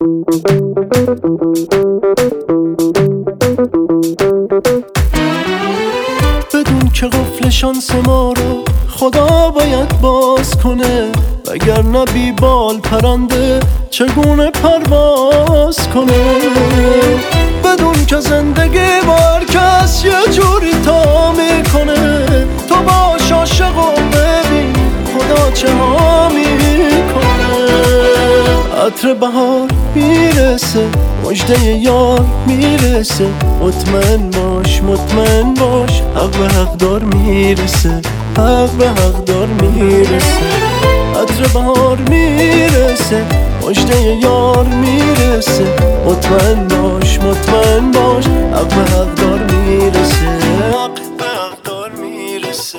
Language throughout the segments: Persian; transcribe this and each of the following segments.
بدون که قفل شانس ما رو خدا باید باز کنه، وگرنه بی بال پرنده چگونه پرواز کنه. بدون که زندگی بار کس یه جوری تا میکنه، تو باش عاشق و ببین خدا چه ها میکنه. عطر بهار میرسه، مژده یار میرسه، مطمئن باش مطمئن باش، حق به حقدار میرسه، حق به حقدار میرسه. عطر بهار میرسه، مژده یار میرسه، مطمئن باش مطمئن باش، حق به حقدار میرسه، حق به حقدار میرسه.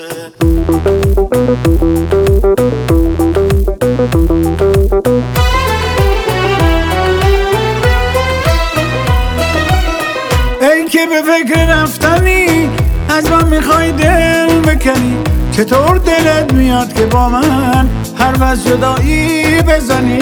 ای که به فکر رفتنی از من میخوای دل بکنی، چطور دلت میاد که با من حرف جدایی بزنی؟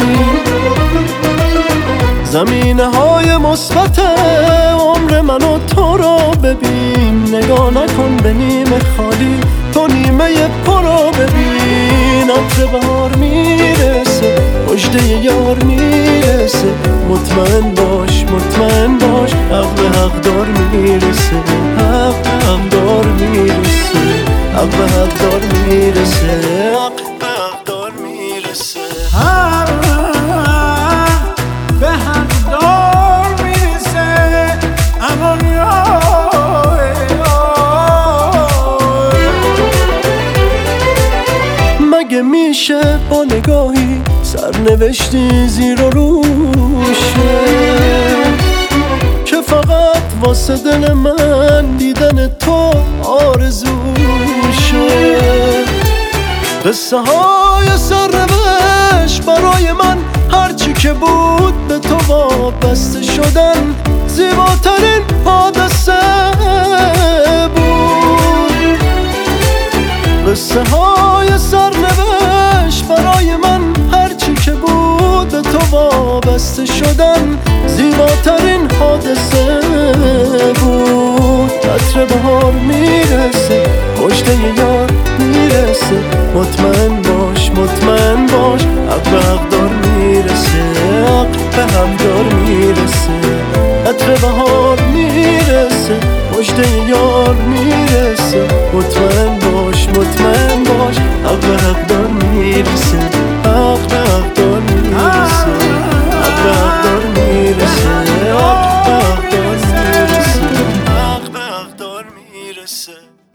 زمینه های مثبت عمر من و تو رو ببین، نگاه نکن به نیمه خالی، تو نیمه پر رو ببین. عطر بهار میرسه، مژده یار میرسه، مطمئن باش مطمئن باش، حق به حقدار میرسه، حق به حقدار میرسه، حق به حقدار میرسه، حق به حقدار میرسه. به حقدار میرسه. امان مگه میشه با نگاهی سرنوشتی زیر و روشه، که فقط واسه دل من دیدن تو آرزوشه. قصه های سرنوشت برای من هرچی که بود به تو وابسته شدن زیباترین حادثه بود. قصه های سرنوشت برای من هرچی که بود به تو وابسته شدن زیباترین حادثه بود. عطر بهار میرسه، مژده یار میرسه، مطمئن باش مطمئن باش، حق به حقدار میرسه، حق به حقدار میرسه. عطر بهار میرسه، مژده یار میرسه، مطمئن باش مطمئن باش، حق به حقدار میرسه، حق به حقدار میرسه، حق به حقدار میرسه، حق به حقدار میرسه، حق به حقدار میرسه.